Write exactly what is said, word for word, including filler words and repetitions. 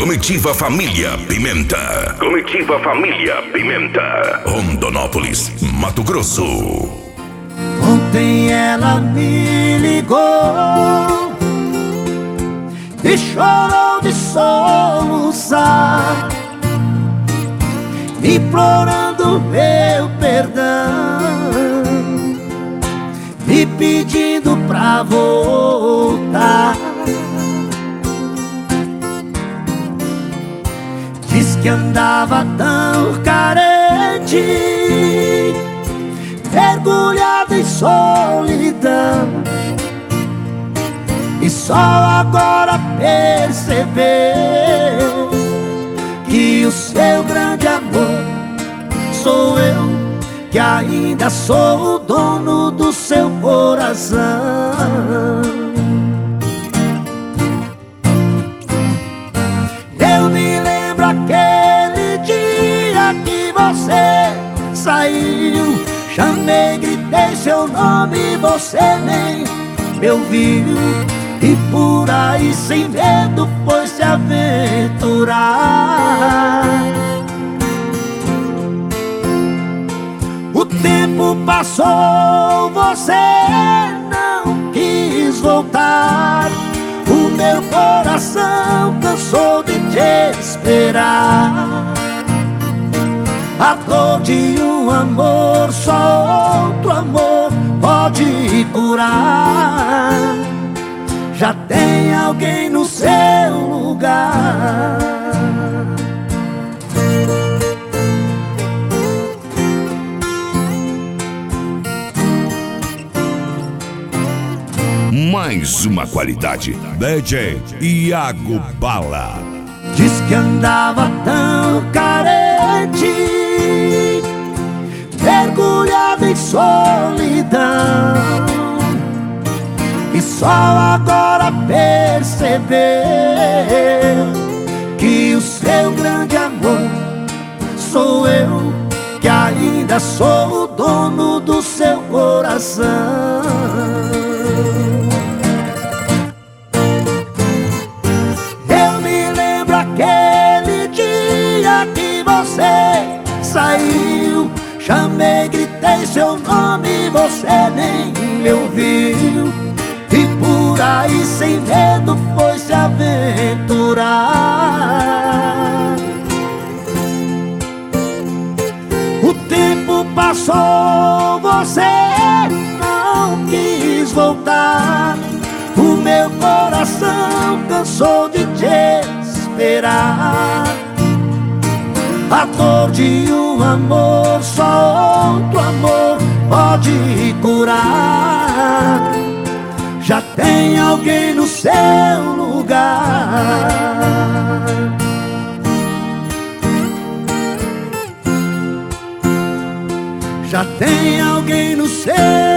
Comitiva Família Pimenta. Comitiva Família Pimenta. Rondonópolis, Mato Grosso. Ontem ela me ligou e chorou de soluçar, implorando meu perdão, me pedindo pra voltar. Diz que andava tão carente, mergulhado em solidão, e só agora percebeu que o seu grande amor sou eu, que ainda sou o dono do seu coração. Eu me lembro aquele dia que você saiu, chamei, gritei seu nome, você nem me ouviu, e por aí sem medo foi se aventurar. O tempo passou, você não quis voltar, o meu coração cansou de te esperar. A dor de um amor, só outro amor pode curar. Já tem alguém no seu lugar. Mais uma qualidade. D J Iago Bala. Diz que andava tão carente, mergulhado em solidão, e só agora percebeu que o seu grande amor sou eu, que ainda sou o dono do seu coração. Eu me lembro aquele dia que você saiu, chamei, gritei seu nome, você nem me ouviu, e por aí sem medo foi se aventurar. O tempo passou, você não quis voltar, o meu coração cansou de te esperar. A dor de um amor, só outro amor pode curar. Já tem alguém no seu lugar. Já tem alguém no seu